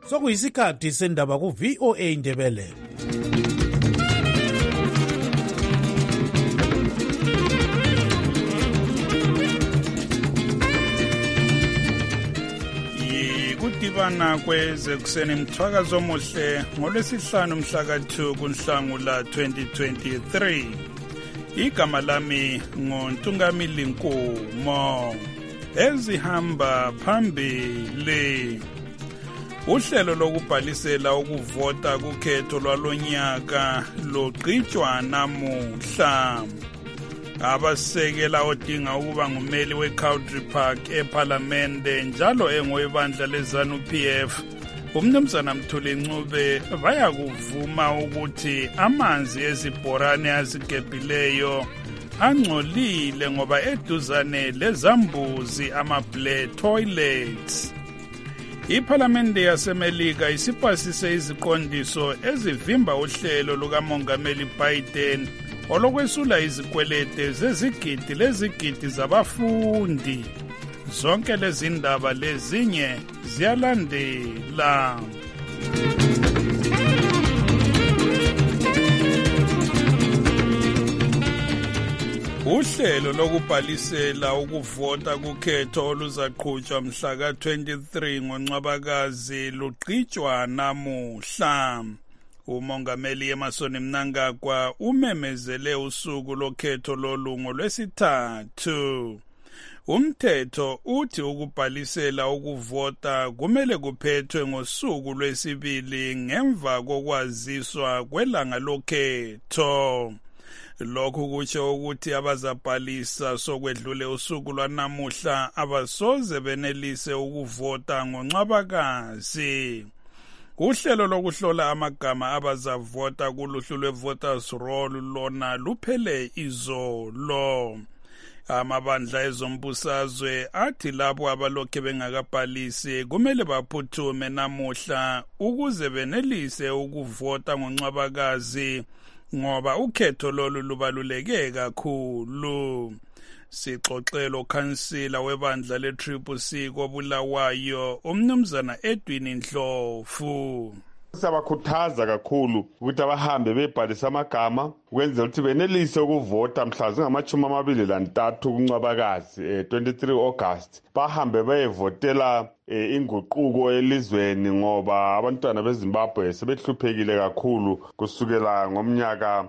sokuyisikhathi sendaba ku-VOA Indebele. Kudibana kwezekuseni mthwakazo omuhle ngolwesihlanu mhla ka-2 kuNhlangula 2023. Igama lami nguNtungamili Nkumo. Ezihamba phambili. Uhlelo lokubhalisela ukuvota kukhetho lwalonyaka lugqitshwa namuhla. Abasekela odinga ukuba ngumeli we-Country Park ePhalamende njalo engowebandla leZANU-PF uMnumzana Mthuli Ncube bayakuvuma ukuthi amanzi ezibhorane azigebhileyo angcolile ngoba eduzane lezambuzi ama-Blair toilets. IPhalamende yaseMelika isipasise iziqondiso ezivimba uhlelo lukaMongameli Biden olokwesula izikwelete zezigidi lezigidi zabafundi. Zonke lezi ndaba lezinye ziyalandela. Uhlelo lokubhalisela ukuvota kukhetho oluzaqhutshwa mhla ka-23 ngoNcwabakazi lugqitshwa namuhla. Umongameli Emmerson Mnangagwa umemezele usuku lokhetho lolungo lwesithathu. Umthetho uthi ukubhalisela ukuvota kumele kuphethwe ngosuku lwesibili ngemva kokwaziswa kwelanga lokhetho. Lokhu kutsho ukuthi abazabhalisa sokwedlule usuku lwanamuhla abasoze benelise ukuvota ngoNcwabakazi. Uhlelo lokuhlola amagama abazavota kuluhlu lwe-Voters Roll lona luphele izolo. Amabandla ezombusazwe athi labo abalokhe bengakabhalisi kumele baphuthume namuhla ukuze benelise ukuvota ngoNcwabakazi ngoba ukhetho lolu lubaluleke kakhulu. Sixoxela ukhansila webandla le-CCC koBulawayo uMnumzana Edwin Ndlovu. Siyabakhuthaza kakhulu ukuthi abahambe bebhalisa amagama ukwenzela ukuthi benelise ukuvota mhla zingama-23 kuNcwabakazi 23 August bahambe beyevotela inguquko elizweni ngoba abantwana beZimbabwe sebehluphekile kakhulu kusukela ngomnyaka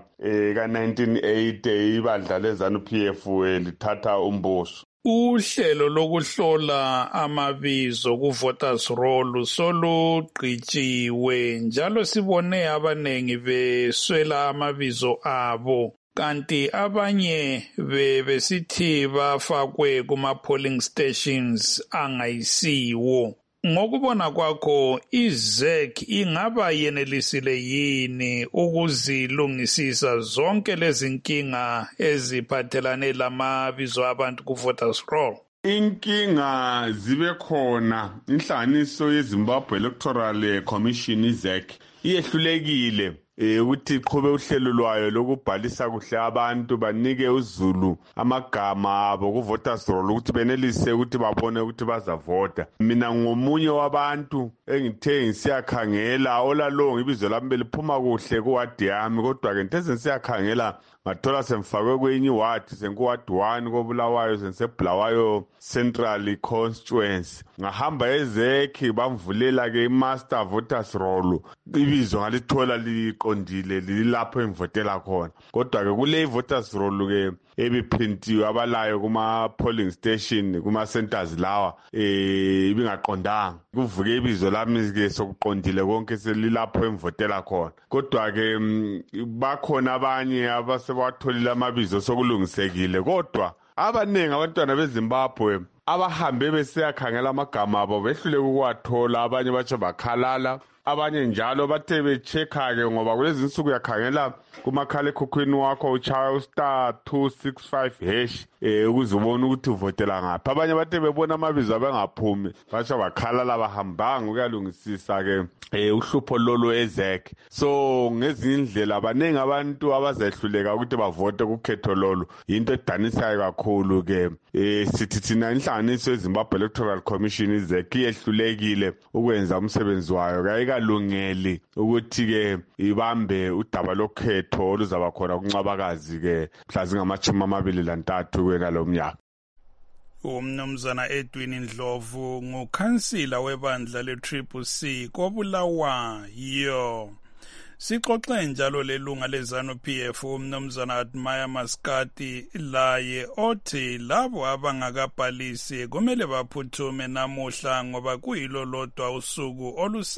ka-1980 ibandla leZANU-PF lithatha umbuso. Uhlelo lokuhlola amabizo ku-Voters Roll solugqitshiwe njalo sibone abanengi beswela amabizo abo kanti abanye besithi bafakwe kuma-polling stations angayisiwo. Ngokubona kwakho iZEC ingaba yenelisile yini ukuzilungisisa zonke lezi nkinga eziphathelane lamabizo abantu ku-Voters Roll? Inkinga zibe khona. Inhlanganiso yeZimbabwe Electoral Commission iZEC iyehlulekile ukuthi iqhube uhlelo lwayo lokubhalisa kuhle abantu banike uzulu amagama abo ku-Voters Roll ukuthi benelise ukuthi babone ukuthi bazavota. Mina ngomunye wabantu engithe ngisiyakhangela olalonga ibizo lami beliphuma kuhle kuwadi yami kodwa-ke ngithe ngisiyakhangela ngathola semfakwe kwenye iwadi senkuwadi 1 koBulawayo sensebulawayo Central Constituency. Ngahamba eZEC bamvulela-ke i-Master Voters Roll ibizo ngalithola liqondile lilapho engivotela khona. Kodwa-ke kule i-Voters Roll-ke ebiprintiwe abalayo kuma-polling station kuma-centers lawa ibingaqondanga. Kuvuke ibizo lami-ke sokuqondile konke selilapho engivotela khona. Kodwa-ke bakhona abanye abasebawatholile amabizo sokulungisekile kodwa abaningi abantwana beZimbabwe abahambe besiyakhangela amagama abo behluleke ukuwathola abanye batsho bakhalala abanye njalo bathe be-check-ke ngoba kulezi nsuku uyakhangela kumakhalekhukhwini wakho uchaya *265# ukuze ubone ukuthi uvotela ngaphi. Abanye bathe bebona amabizo abengaphumi basho bakhala bahambanga ukuyalungisisa-ke uhlupho lolu ezek. So ngezinye indlela baningi abantu abazehluleka ukuthi bavote kukhetho lolu. Into edanisayo kakhulu-ke sithi thina inhlanganiso yeZimbabwe Electoral Commission izek iyehlulekile ukwenza umsebenzi wayo, kayikalungeli ukuthi-ke ibambe udaba lokhetho oluzaba khona kuNcwabakazi-ke mhla zingama-23 kwena mnyaka. Umnumzana Edwin Ndlovu ngukhansila webandla le-CCC koBulawayo. Sixoxe njalo lelunga leZANU-PF umnumzana Admire Maskati laye othi labo abangakabhalisi kumele baphuthume namuhla ngoba kuyilo lodwa usuku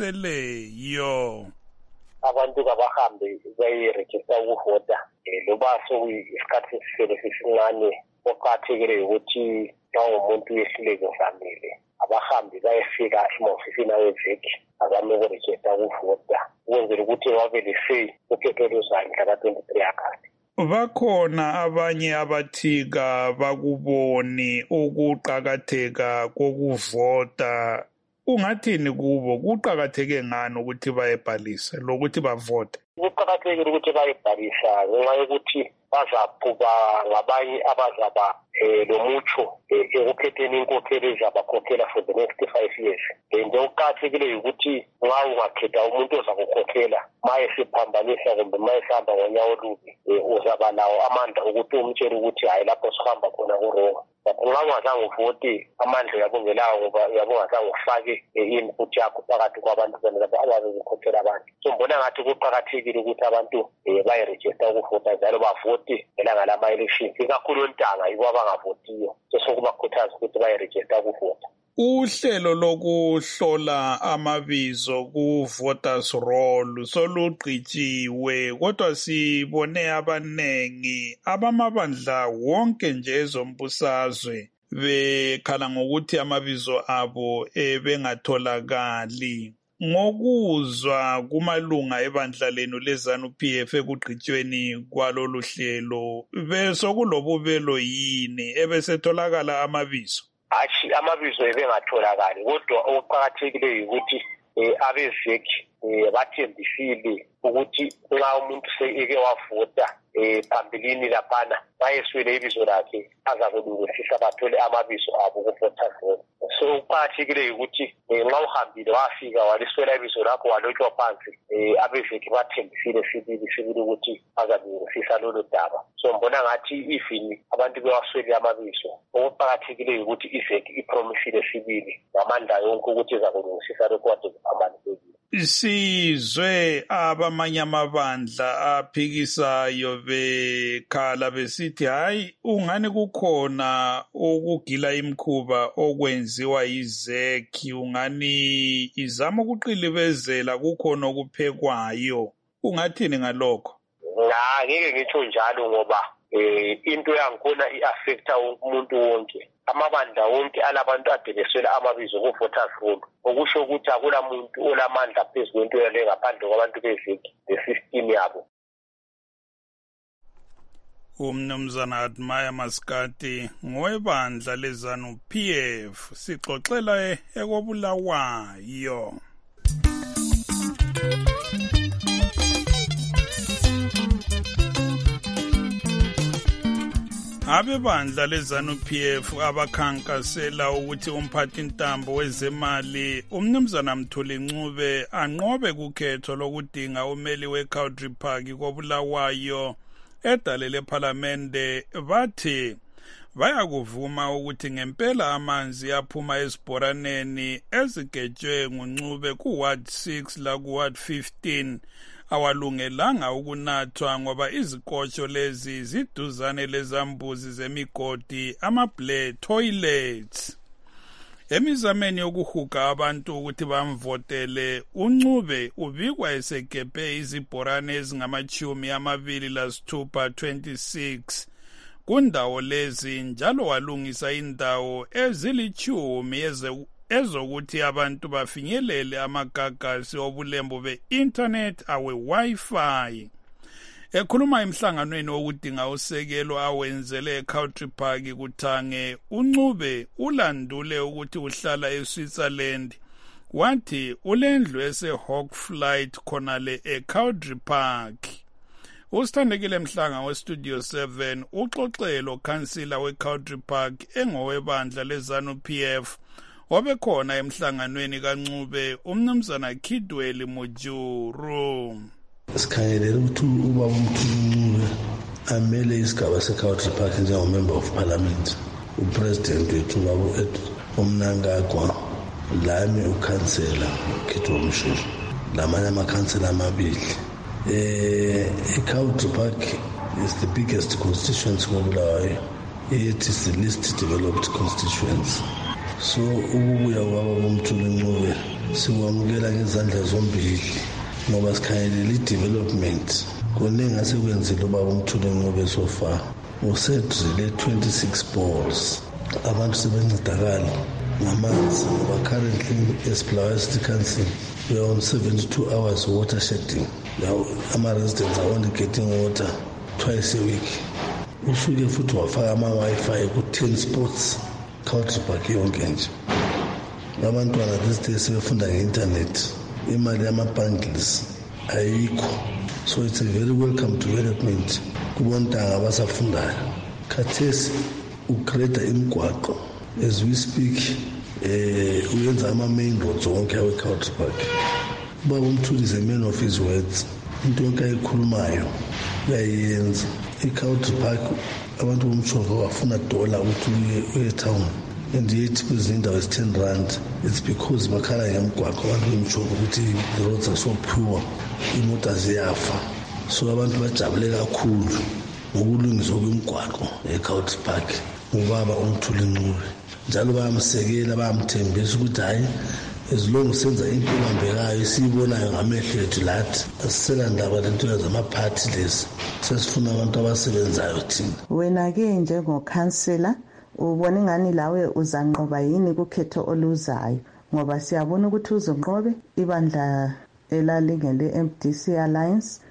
oluseleyo. Abantu kabahambe bayi-register ukuvota loba sokuyisikhathi sesincane okuqakathekile ukuthi umuntu wehluleke ngamele abahambi bayefika emahofisini awezeki azame ukurejista ukuvota ukwenzela ukuthi babe le-say ukhetho luzayo mhla ka-23 Agasti. Bakhona abanye abathika bakuboni ukuqakatheka kokuvota. Ungathini kubo? Kuqakatheke ngani ukuthi bayebhalise lokuthi bavote? Kuqakathekile ukuthi bayebhalisa ngenxa yokuthi bazaqhuba ngabanye abazaba lomutsho ekukhetheni inkokheli ezabakhokhela for the next 5 years. Nje okuqakathekile ukuthi nxa ungakhetha umuntu ozakukhokhela ma esiphambanisa kumbe ma esihamba ngonyawo olubi uzaba nawo amandla ukuthi umtshele ukuthi hayi lapho sihamba khona kurongo. Nxa ungazange uvote amandla uyabongelayo ngoba uyabongazange ufake input yakho phakathi kwabantu abazokukhokhela abantu. So mbona ngathi kuqakathekile ukuthi abantu bayiregister ukuvota njalo bavote ngelanga lama-elections ikakhulu ontanga yibo abangavotiyo. Sokubakhuthaza ukuthi bayiregister ukuvota. Uhlelo lokuhlola amabizo ku-voters roll solugqitshiwe kodwa sibone abanengi abamabandla wonke nje ezombusazwe bekhala ngokuthi amabizo abo bengatholakali. Ngokuzwa kumalunga ebandla lenu leZANU-PF ekugqitshweni kwalolu hlelo besokulobubelo yini ebesetholakala amabizo? Hayi amabizo ebengatholakali kodwa okuqakathekileyo ukuthi abezeki bathembisile ukuthi nxa umuntu seke wavota phambilini laphana bayeswele ibizo lakhe azakulungisisa bathole amabizo abo ku-voters roll. So kuqakathekile ukuthi nxa uhambile wafika waliswela ibizo lakho walotshwa phansi abezeki bathembisile sibili ukuthi bazalungisisa lolo daba. So mbona ngathi even abantu bewaswele amabizo okuqakathekileyo ukuthi izeki ipromisile sibili ngamandla yonke ukuthi izakulungisisa lokho kade kuphambanisekile. Sizwe abamanye amabandla aphikisayo bekhala besithi hayi ungani kukhona ukugila imkhuba okwenziwa yizeki ungani izama ukuqilibezela kukhona okuphekwayo. Ungathini ngalokho? Ngeke ngitsho njalo ngoba into yangikhona i-affecta umuntu wonke. Amabandla wonke alabantu adebeswela amabizo ku-voters roll okusho ukuthi akula muntu olamandla phezu kwento yale ngaphandle kwabantu bezeki le-system yabo. Umnumzana Admire Maskati ngowebandla leZANU-PF sixoxela ekoBulawayo. Abebandla leZANU-PF abakhankasela ukuthi umphathintambo wezemali umnumzana Mthuli Ncube anqobe kukhetho lokudinga umeli weCountry Park koBulawayo edale lePhalamende bathi bayakuvuma ukuthi ngempela amanzi aphuma esibhoraneni ezigetshwe nguNcube ku-Ward 6 laku-Ward 15 awalungelanga ukunathwa ngoba izikotsho lezi ziduzane lezambuzi zemigodi ama-blare toilets. Emizameni yokuhuga abantu ukuthi bamvotele uNcube ubikwa esegebhe izibhorane ezingama-26 kundawo lezi njalo walungisa indawo ezili-10 ezokuthi abantu bafinyelele amagagasi obulembu be-internet awe-Wi-Fi. Ekhuluma emhlanganweni wokudinga usekelo awenzele eCountry Park kuThange, uNcube ulandule ukuthi uhlala eSwitzerland. Wathi ulendlu ese-Hawkflight khonale eCountry Park. Usithandekile Mhlanga weStudio 7 uxoxelo kansila weCountry Park engowebandla leZANU-PF obekhona emhlanganweni kaNcube umnumzana Khidweli Mujuru. Sikhangelele ukuthi ubaba uMthunzulu amele isigaba seCountry Park njengomember of parliament, upresident wethu baba uMnangagwa, lami ukhansela Khidwa Mshulu, lamanye amakhansela amabili. Country Park is the biggest constituency ngobulawayo. It is the least developed constituency. So ukubuya kwaba uMthunzulu sikwamukela ngezandla zombili ngoba sikhangelela i-development. Kuningi asekwenzile ubaba uMthunzulu so far. Usedrile 26 balls. Abantu sebencedakala ngamanzi ngoba currently eSibulawayo City Council we are on 72 hours water shedding. Now ama-residents are only getting water twice a week. Usuke futhi wafaka ama-Wi-Fi ku-10 spots Country Park yonke nje. Abantwana these days sebefunda nge-internet, imali yama-bundles ayikho. So it's a very welcome development kubontanga abasafundayo. Khathesi ucreate imigwaqo as we speak, uyenza ama-main roads wonke awe-Country Park. Ubaba uMthunzulu is a man of his words. Into yonke ayikhulumayo uyayenza. I-Country Park abantu bomshova bafuna $1 ukuthi uye town and yet kwezinye indawo ezi-10 rand. It's because bakhala ngemigwaqo abantu bomshova ukuthi the roads are so poor, imoto ziyafa. So abantu bajabule kakhulu ngokulungiswa kwemigwaqo e-Country Park ubaba uMthunzulu. Njalo bayamsekela, bayamthembisa ukuthi hayi as long senza into ehambekayo esiyibonayo ngamehlo ethu lathi asisela ndaba lento zamaphathi lezi, sesifuna abantu abasebenzayo thina. Wena-ke njengokhansela ubona ingani lawe uzanqoba yini kukhetho oluzayo, ngoba siyabona ukuthi uzonqobe ibandla elalingele MDC Alliance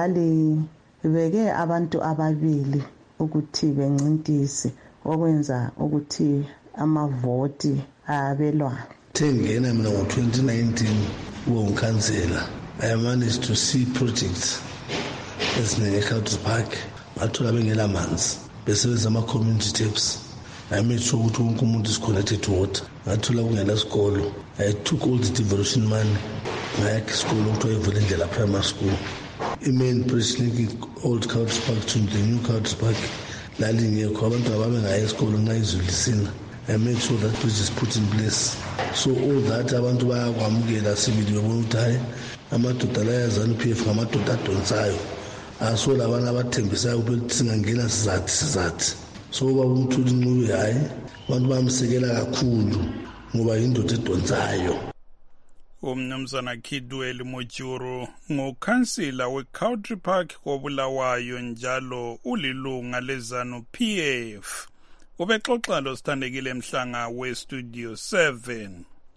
lalibeke abantu ababili ukuthi bencintise okwenza ukuthi amavoti abelwana. Thengena mina ngo-2019 ngokhansela, I managed to see projects eziningi eCountry Park. Ngathola bengela manzi besebenzisa ama-community taps. I made sure ukuthi wonke umuntu is connected to water. Ngathola kungela sikolo, I took all the devolution money ngayakha isikolo okuthiwa iVulindlela Primary School. I-main bridge linking old Country Park to the new Country Park lalingekho, abantu ababengaya esikolweni nxa izulu lisina. I made sure that bridge is put in place. So all that abantu bayakwamukela sibili bebona ukuthi hayi amadoda la yaZANU-PF ngamadoda adonsayo, asola abantu abathembisayo ukuthi singangena sizathi. So ubaba uMthunzulu hayi abantu bamsekela kakhulu ngoba yindoda edonsayo. Umnumzana Khidweli Mujuru ngokhansila weCountry Park koBulawayo njalo ulilunga leZANU-PF. Ubexoxa lo Sithandekile Mhlanga weStudio 7.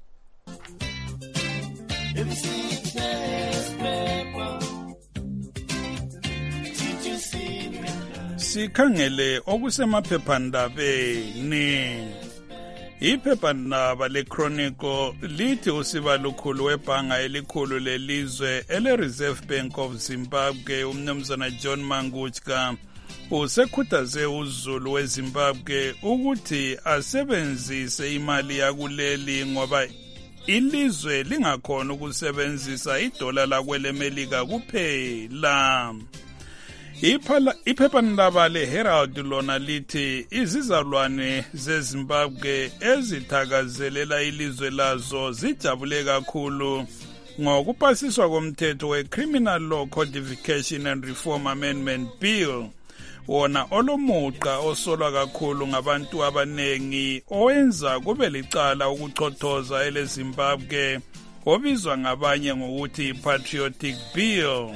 Sikhangele okusemaphephandabeni. Iphephandaba leChronicle lithi usibalukhulu webhanga elikhulu lelizwe ele-Reserve Bank of Zimbabwe umnumzana John Mangutska usekhuthaze uZulu weZimbabwe ukuthi asebenzise imali yakuleli ngoba ilizwe lingakhona ukusebenzisa idola lakwelemelika kuphela. Iphephandaba leHerald lona lithi izizalwane zeZimbabwe ezithakazelela ilizwe lazo zijabule kakhulu ngokupasiswa komthetho we-Criminal Law Codification and Reform Amendment Bill, wona olomuqa osolwa kakhulu ngabantu abanengi owenza kube licala ukuchothoza eleZimbabwe obizwa ngabanye ngokuthi Patriotic Bill.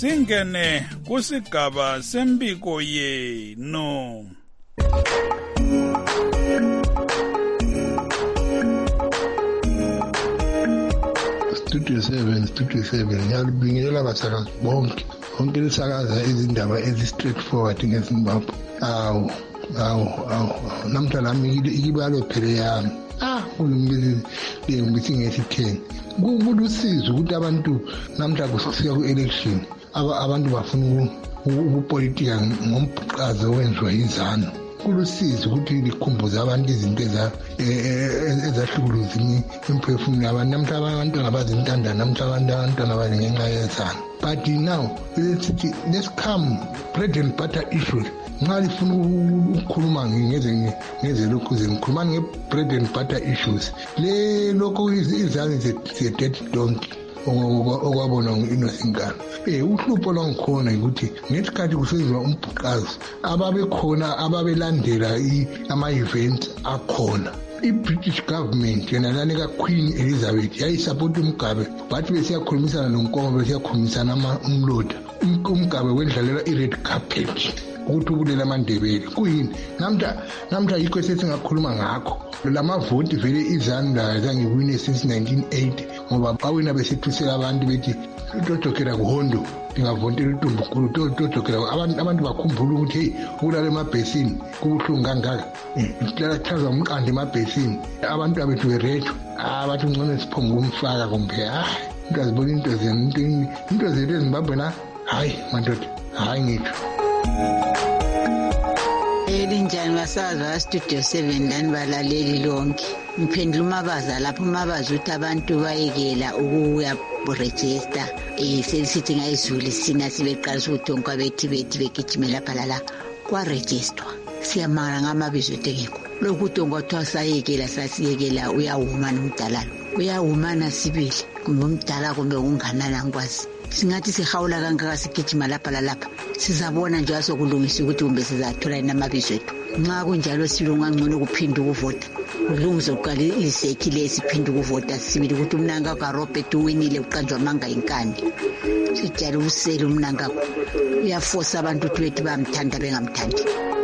singene kusigaba sembiko yenu. Studio 7 ngiyalibingelela basakazi bonke lisakaza izindaba ezi-straightforward ngeZimbabwe. Awu namhla nami ikibalo phele yami kulungile ngesikheni kulusizo ukuthi abantu namhla kusifika ku-election abantu bafuna ukupolitika ngombhuqazo owenziwa yizanu. Kulusizo ukuthi likhumbuze abantu izinto ezahlukuluza imphefumulo yabantu. Namhla abantwana bazintandane, namhla abantwana bazi ngenxa yezanu. But now let's come bread and butter issues. Nxa lifuna ukukhuluma ngeze lokhu ngikhuluma nge-bread and butter issues. Lokho izanu ze-dead donkey okwabona ngu-Innocent. Uhlupho lwangikhona ukuthi ngesikhathi kusenziwa umbhuqazo ababekhona ababelandela ama-events akhona. I-British government yona lana ka-Queen Elizabeth yayisapota uMgabe, bathi besiyakhulumisana noNkomo, besiyakhulumisana umloda. uMgabe wendlalela i-red carpet ukuthi ubulela amaNdebele kuyini. Namhla yikho sesingakhuluma ngakho. Lamavoti vele izanu la zangiwine since 1980 ngoba bawina besethusela abantu bethi utodokela kuhondo ngavotela uNtumbukulu utodokela abantu bakhumbula ukuthi hey ulala emabhesini kubuhlungu kangaka. Icala chaza umqandi emabhesini abantu abethu berethu abathi ngcono siphonga umfaka kumbe into azibona into zethu eZimbabwe na hayi madoda hayi ngitsho. Elinjani basaza Studio 7 lani balaleli lonke. Ngiphendula uMabaza lapho uMabaza uthi abantu bayekela ukuya register selisithi ngayizulu sina sibeqalisa uthonka bethi begijimela phalala kwa register. Siyamara ngamabizo etengeko lokhu uthonka kwathiwa sayekela sasiyekela uyawuma nomdala uyawuma nasibili kumbe umdala kumbe unganana ngikwazi. Singathi sihawula kangaka sigijima lapha sizabona nje asokulungisa ukuthi kumbe sizathola inamabizo ethu. Nxa kunjalo silunga ngcono kuphinda ukuvota kulungise uqala izekhi lesiphinda ukuvota sibili ukuthi umnanga kaRobert uwinile uqanjwa manga inkani. Sijala usele umnanga uyaforce abantu ukuthi bethi bamthanda bengamthandi.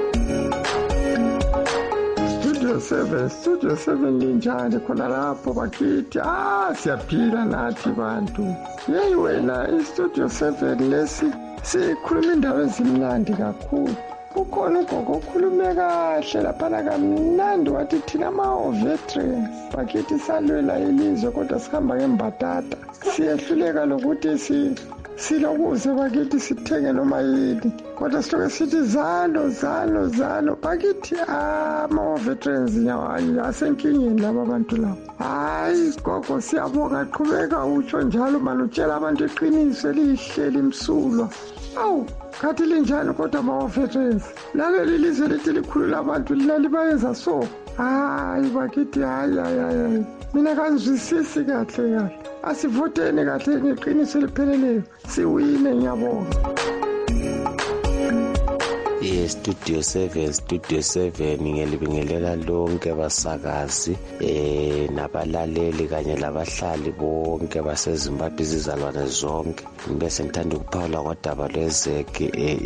Studio 7 linjani khona lapho bakithi siyaphila nathi bantu. Yeyi wena iStudio 7 lesi sikhuluma indaba ezimnandi kakhulu. Kukhona ugogo okhulume kahle laphana kamnandi wathi thina ama-veterans bakithi salwela ilizwe kodwa sihamba ngembatata siyehluleka lokuthi silokuze bakithi sithenge noma yini kodwa siloke sithi zalo bakithi ama-veterans asenkingeni laba bantu labo. Hayi gogo siyabonga qhubeka utsho njalo mani utshela abantu iqiniso elihle limsulwa. Awu khathi linjani kodwa ama-veterans laleli lizwe lithi likhulu labantu lalibayenza so. Hayi bakithi hayi mina kanizwisisi kahle asivoteni kahle ngeqiniso elipheleleyo siwine ngiyabonga. Studio 7 ngiyalibingelela lonke abasakazi nabalaleli kanye labahlali bonke baseZimbabwe izizalwane zonke. Bese ngithanda ukuphawula ngodaba lwezekhi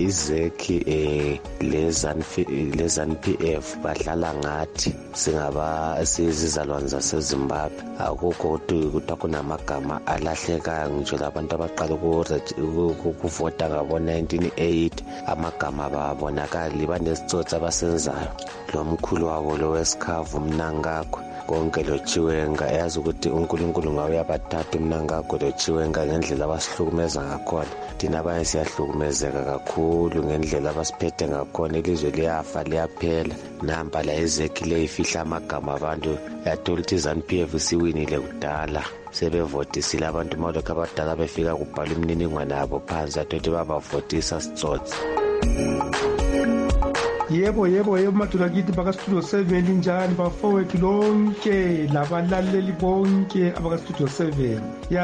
lezanu-PF badlala ngathi sizizalwane zaseZimbabwe. Akukho ukuthi kunamagama alahlekayo ngitsho labantu abaqala ukuvota ngabo-1980 amagama babonakali banesitsotsi abasenzayo. Lo mkhulu wabo lo wesikhavu Mnangagwa konke lo Chiwenga yazi ukuthi uNkulunkulu ngawe yabathatha uMnangagwa lo Chiwenga ngendlela abasihlukumeza ngakhona. Thina abanye siyahlukumezeka kakhulu ngendlela abasiphethe ngakhona. Ilizwe liyafa liyaphela namba la ezekhi leyifihla amagama abantu yathola ukuthi ZANU-PF siwinile kudala sebevotisile abantu malokhu abadala befika kubhala imininingwane yabo phansi athothi babavotisa sitsotsi. Yebo maduna kithi bakaStudio 7 njani bafowethu lonke labalaleli bonke abakaStudio 7.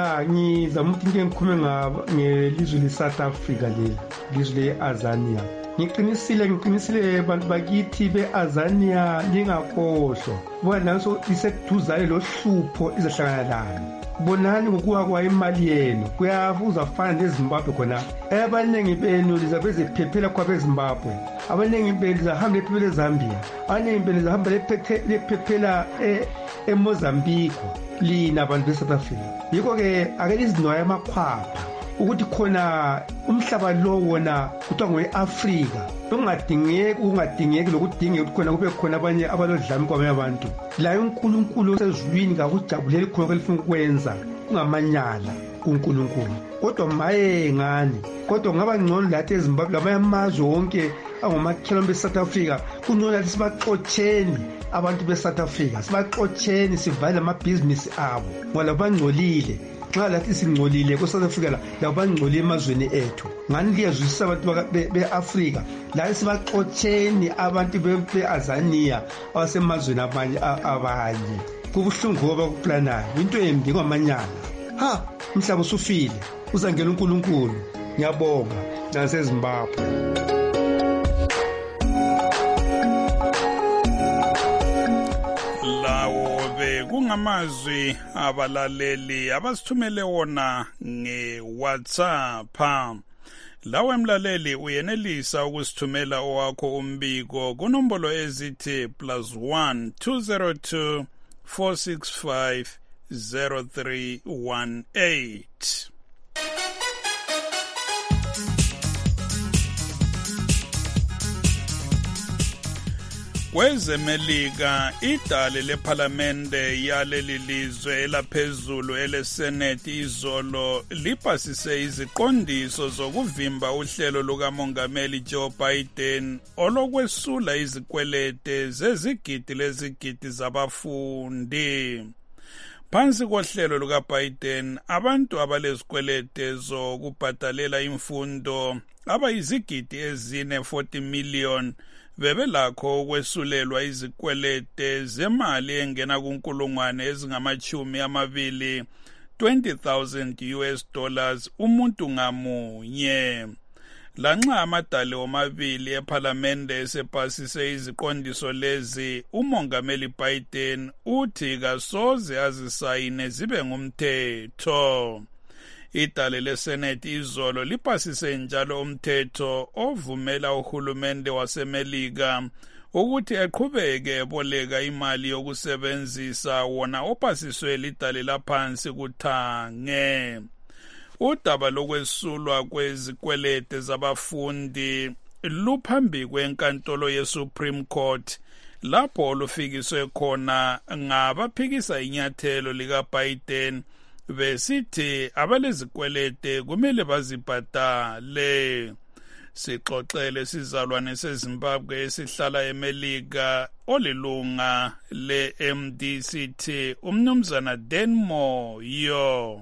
Ngizama ukuthi ngikhume ngelizwe leSouth Africa leli lizwe leAzania. ngiqinisile bantu bakithi be-Azania lingakhohlwa buka nanso iseduzane lohlupho izahlangana lalo. Bonani ngokuwa kwa imali yenu kuyavuza fana neZimbabwe khona. Abaningi benu lizabe ziphephela kwabeZimbabwe, abaningi benu lizahamba lephephela eZambia, abaningi benu lizahamba lephephela eMozambique. Lina abantu beSouth Africa yikho-ke ake lizinwaya amakhwapha ukuthi khona umhlaba lo wona kuthiwa ngowe-Afrika ungadingeki lokudingeka ukuthi khona kube khona abanye abalodlame kwabanye abantu. Layo uNkulunkulu osezulwini kakujabuleli khona kwelifuna ukwenza kungamanyala kuNkulunkulu. Kodwa maye ngani kodwa kungaba ngcono lathi eZimbabwe lamanye amazwe wonke angomakhelwane beSouth Africa kungcono lathi sibaxotsheni abantu beSouth Africa, sibaxotsheni sivale amabhizinisi abo ngoba bangcolile. Nxa lathi singcolile kweSouth Africa labo bangcolile emazweni ethu. Ngani liyazwisisa abantu be-Afrika la sibaxotsheni abantu be-Azania abasemazweni abanye. Kubuhlungu ngoba kuplanayo into embi ngamanyala. Umhlaba usufile uzangena uNkulunkulu. Ngiyabonga naseZimbabwe. Kungamazwi abalaleli abasithumele wona ngeWhatsApp. Lawe mlaleli uyenelisa ukusithumela owakho umbiko kunombolo ezithi +1 202 465 0318. KwezeMelika idale lephalamende yaleli lizwe elaphezulu eleseneti izolo lipasise iziqondiso zokuvimba uhlelo lukamongameli Joe Biden olokwesula izikwelete zezigidi lezigidi zabafundi. Phansi kohlelo lukaBiden abantu abalezikwelete zokubhadalela imfundo abayizigidi ezine-40 million bebelakho ukwesulelwa izikwelete zemali engena kunkulungwane ezingama-20,000 $20,000 umuntu ngamunye. Lanxa amadale omabili ephalamende esepasise iziqondiso lezi, umongameli Biden uthi kasoze azisayine zibe ngumthetho. Idale leSenate izolo lipasise njalo umthetho ovumela uhulumende waseMelika ukuthi eqhubeke eboleka imali yokusebenzisa wona opasiswe lidale laphansi kuthange. Udaba lokwesulwa kwezikwelete zabafundi luphambi kwenkantolo yeSupreme Court lapho lufikiswe khona ngabaphikisa inyathelo likaBiden besithi abalezikwelete kumele bazibhadale. Sixoxele sizalwane seZimbabwe esihlala eMelika olilunga le-MDCT umnumzana Denmo yo.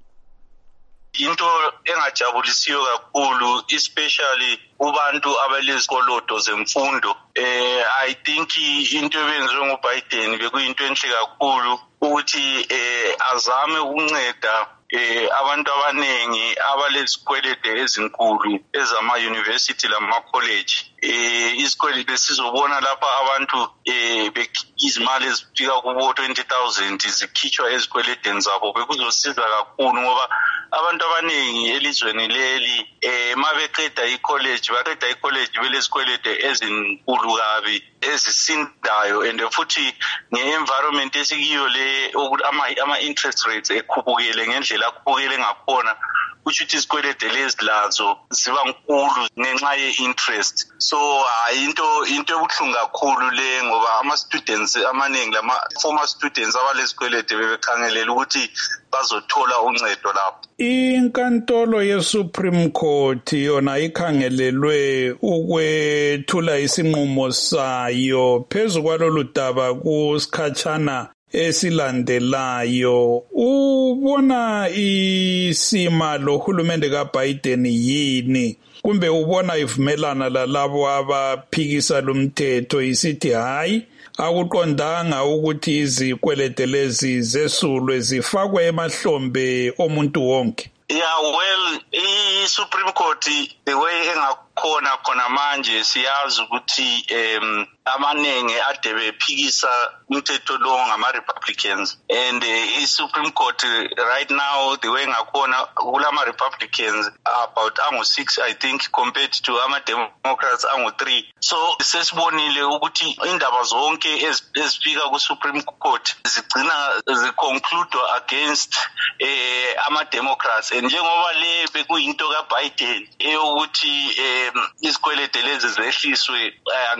Into engajabulisiyo kakhulu especially kubantu abalezikoloto zemfundo. I think into ebenziwe nguBiden bekuyinto enhle kakhulu ukuthi azame ukunceda abantu abanengi abalezikwelede ezinkulu ezama-university lama-college. Izikwelede sizobona lapha abantu izimali ezifika kubo-20,000 zikhitshwa ezikweledeni zabo. Bekuzosiza kakhulu ngoba abantu abanengi elizweni leli mabeqeda i-college belezikwelede ezinkulu kabi ezisindayo, and futhi nge-environment esikiyo le ama-interest rates ekhuphukile ngendlela akhuphukile ngakhona, kusho ukuthi izikwelede lezi lazo ziba nkulu ngenxa ye-interest. So into ebuhlungu kakhulu le ngoba ama-students amaningi lama-former students abalezikwelede bebekhangelela ukuthi bazothola uncedo lapho. Inkantolo yeSupreme Court yona ikhangelelwe ukwethula isinqumo sayo phezu kwalolu daba kusikhatshana esilandelayo. Ubona isima lohulumende kaBiden yini? Kumbe ubona ivumelana lalabo abaphikisa lumthetho isithi hayi akuqondanga ukuthi izikwelede lezi zesulwe zifakwe emahlombe omuntu wonke? Yeah, well, i-Supreme Court the way khona manje siyazi ukuthi amaningi ade bephikisa umthetho lo ngama-Republicans and i-Supreme Court right now the way ngakhona kulama-Republicans about angu-6 I think compared to ama-Democrats angu-3. So sesibonile ukuthi indaba zonke ezifika ku-Supreme Court zigcina ziconclude against ama-Democrats and njengoba le bekuyinto kaBiden eyokuthi izikwelede lezi zehliswe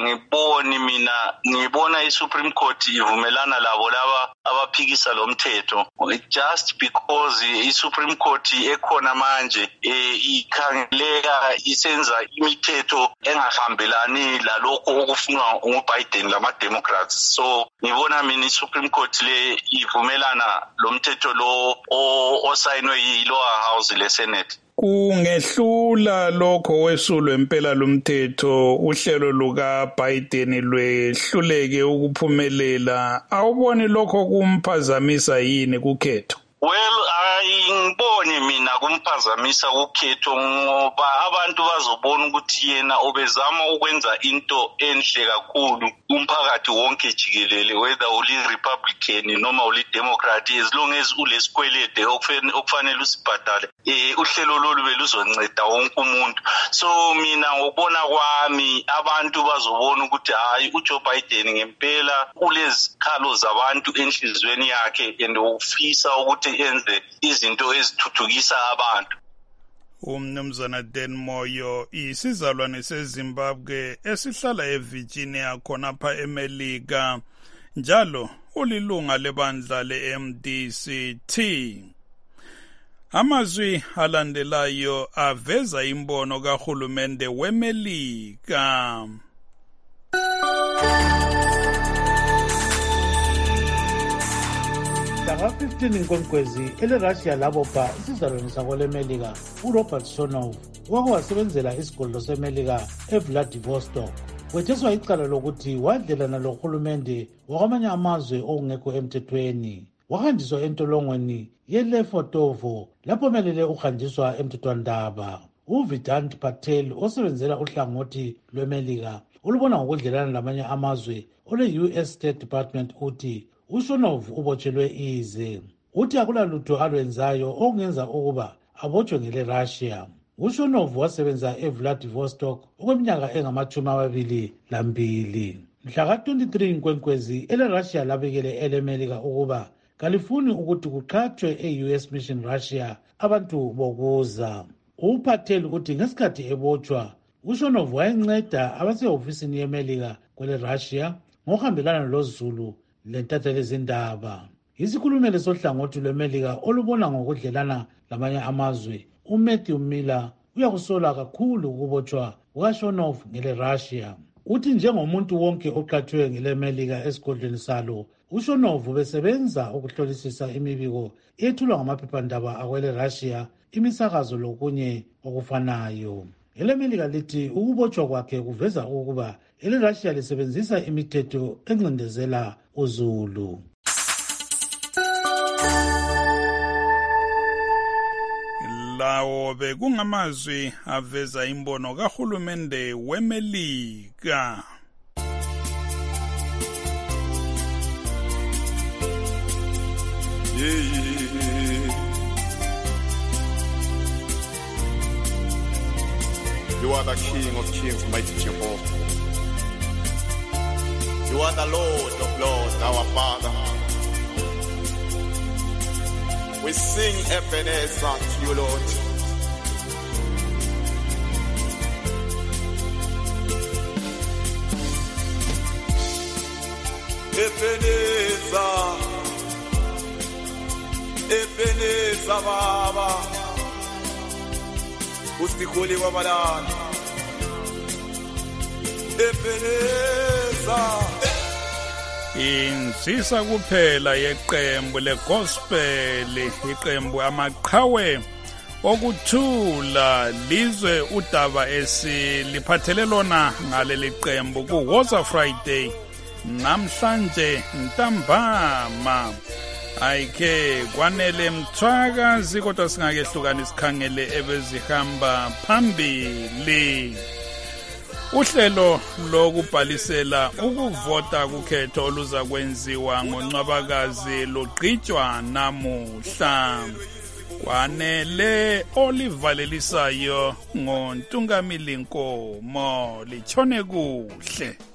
ngibona i-Supreme Court ivumelana labo laba abaphikisa lo mthetho just because i-Supreme Court ekhona manje ikhangeleka isenza imithetho engahambelani lalokho okufunwa nguBiden lama-Democrats. So ngibona mina i-Supreme Court le ivumelana lo mthetho lo osayinwe yi-lower house le-Senate. Kungehlula lokho wesulwe impela lumthetho uhlelo luka Biden lwehluleke ukuphumelela, awuboni lokho kumphazamisa yini kukhetho? Well, ayingiboni mina kumphazamisa ukhetho ngoba abantu bazobona ukuthi yena obezama ukwenza into enhle kakhulu umphakathi wonke jikelele, whether uli-Republican noma uli-Democrat, as long as ulesikwelede okufanele usibhadale uhlelo lolu beluzonceda wonke umuntu. So mina ngokubona kwami abantu bazobona ukuthi hayi uJoe Biden ngempela ulezikhalo zabantu enhlizweni yakhe and ufisa ukuthi enze izinto ezithuthukisa abantu. Umnumzana Dan Moyo, isizalwane seZimbabwe esihlala eVirginia khonapha eMelika, njalo ulilunga lebandla le-MDCT. Amazwi alandelayo aveza imbono kahulumende weMelika. Mhlaka 15 Nkonkwezi ele-Russia labopha isizalwane sakwelemelika uRobert Sonov wake wasebenzela isigodlo semelika eVladivostok. Wetheswa icala lokuthi wadlelana lohulumende wakwamanye amazwe okungekho emthethweni. Wahanjiswa entolongweni yeLefortovo lapho melele uhanjiswa emthethwandaba. uVidant Patel osebenzela uhlangothi lwemelika ulubona ngokudlelana lamanye amazwe ole-US State Department uthi uSonov ubotshelwe ize. Uthi akulalutho alwenzayo okungenza ukuba abotshwe ngele-Russia. uSonov wasebenza eVladivostok okweminyaka engama-22. Mhlaka 23 Nkonkwezi ele-Russia labikele elemelika ukuba kalifuni ukuthi kuqhathwe e-US Mission Russia abantu bokuza. uPatel uthi ngesikhathi ebotshwa uSonov wayenceda abasehofisini yemelika kwele-Russia ngokuhambelana lozulu lentatheli zindaba. Isikhulumeli sohlangothi lwemelika olubona ngokudlelana lamanye amazwe uMatthew Miller uyakusola kakhulu ukubotshwa kukaSonov ngele-Russia. Uthi njengomuntu wonke oqhathwe ngelemelika esigodlweni salo, uSonov besebenza ukuhlolisisa imibiko ethulwa ngamaphephandaba akwele-Russia, imisakazo lokunye okufanayo. Elemelika lithi ukubotshwa kwakhe kuveza ukuba ele-Russia lisebenzisa imithetho encindezela uzulu. Lawo bekungamazwi aveza imbono kahulumende weMelika. You are the King of Kings, mighty Jehovah. You are the Lord of Lords, our Father. We sing Ebenezer to you, Lord. Ebenezer, Ebenezer, Baba. Ustikuli wabalana. Ebenezer. Insisa kuphela yeqembu legospel, iqembu amaqhawe okuthula lizwe udaba esiliphathele lona ngaleli qembu kuWoza Friday namhlanje ntambama. Ayike kwanele mthwakazi kodwa singakehlukana isikhangele ebezihamba phambili. Uhlelo lokubhalisela ukuvota kukhetho oluza kwenziwa ngoNcwabakazi lugqitshwa namuhla. Kwanele olivalelisayo ngoNtungamili Nkomo. Litshone kuhle.